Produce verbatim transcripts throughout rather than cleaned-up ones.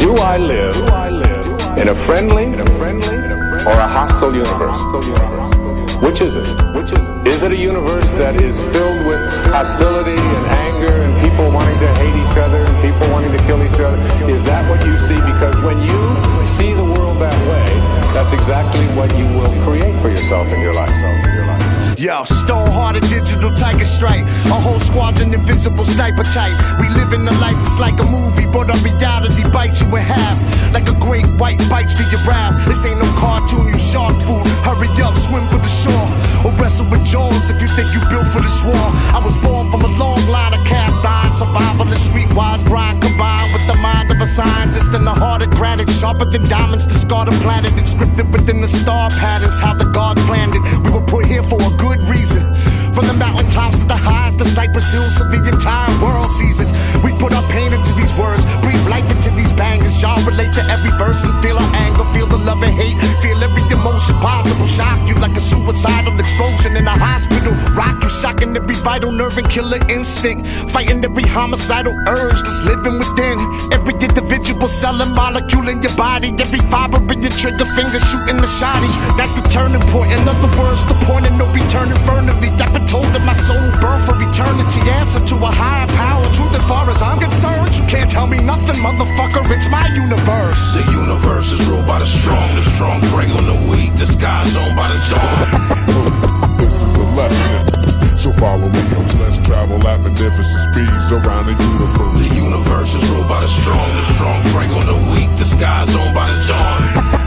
Do I live in a friendly or a hostile universe? Which is it? Which is it? Is it a universe that is filled with hostility and anger and people wanting to hate each other and people wanting to kill each other? Is that what you see? Because when you see the world that way, that's exactly what you will create for yourself in your life. Yo, stone-hearted digital tiger strike, a whole squadron invisible sniper type. We live in a life that's like a movie, but our reality bites you in half. Like a great white bites to your wrath. This ain't no cartoon, you shark food. Hurry up, swim for the shore, or wrestle with jaws if you think you built for this war. I was born from a long line of cast iron, survival and streetwise grind combined with the mind of a scientist and the heart of granite, sharper than diamonds to scar the planet. Inscripted within the star patterns, how the God planned it. We were put here for a good reason. From the mountaintops to the highs, the Cypress Hills, so the entire world sees it. We put our pain into these words, breathe life into these bangers. Y'all relate to every verse and feel our anger, feel the love and hate, feel every emotion possible. Shock you like a suicidal explosion in a hospital. Rock you, shocking every vital nerve and killer instinct, fighting every homicidal urge that's living within every individual cell and molecule in your body. Every fiber in your trigger finger shooting the shotty. That's the turning point. In other words, the point of no return infernally. I've been told that my soul burned for eternity. Answer to a higher power. Truth as far as I'm concerned. You can't tell me nothing, motherfucker. It's my universe. The universe is ruled by the strong. The strong prey on the weak. The sky's owned by the dawn. This is a lesson. So follow me, homes. Let's travel at magnificent speeds around the universe. The universe is ruled by the strong. The strong prey on the weak. The sky's owned by the dawn.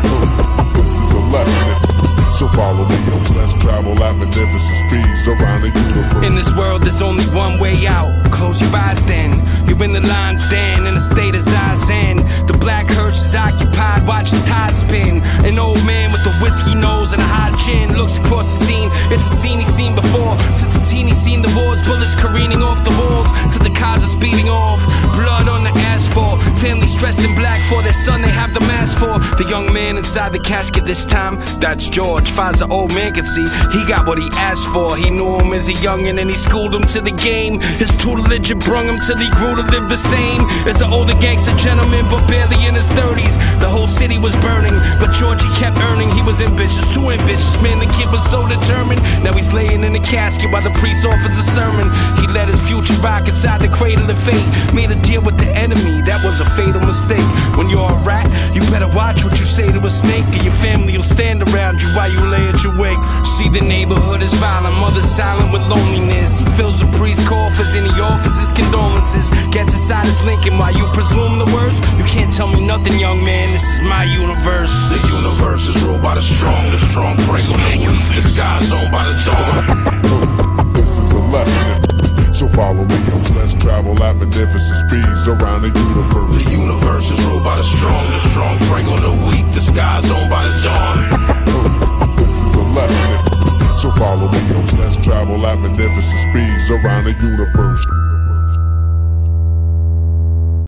This is a lesson. So follow me, homes. Let's travel at magnificent speeds around the universe. In this world, there's only one way out. Close your eyes then. You're in the lion's den, in a state of Zazen. The black hearse is occupied, watch the tide spin. An old man with a whiskey nose and a high chin looks across the scene. It's a scene he's seen before. Since a teen he's seen the wars, bullets careening off the walls, till the cars are speeding off. Blood on the asphalt. Families dressed in black for their son they have the mask for. The young man inside the casket this time, that's George. Finds the old man could see he got what he asked for. He knew him as a youngin' and he schooled him to the game. His tutelage had brung him till he grew to live the same as the older gangster gentleman, but barely in his thirties. The whole city was burning, but George he kept earning. He was ambitious, too ambitious, man, the kid was so determined. Now he's laying in a casket while the priest offers a sermon. He let his future rock inside the cradle of fate. Made a deal with the enemy, that was a fatal mistake. When you're a rat, you better watch what you say to a snake, or your family will stand around you while you lay at your wake. See, the neighborhood is violent, mother silent with loneliness. He fills the priest's coffers and he offers his condolences. Gets inside his Lincoln while you presume the worst. You can't tell me nothing, young man, this is my universe. The universe is ruled by the strong. The strong prey on the weak. The sky's owned by the dawn. This is a lesson. So follow me, homes. Let's travel at magnificent speeds around the universe. The universe is ruled by the strong. The strong prey on the weak. The sky's owned by the dawn. This is a lesson. So follow me, homes. Let's travel at magnificent speeds around the universe.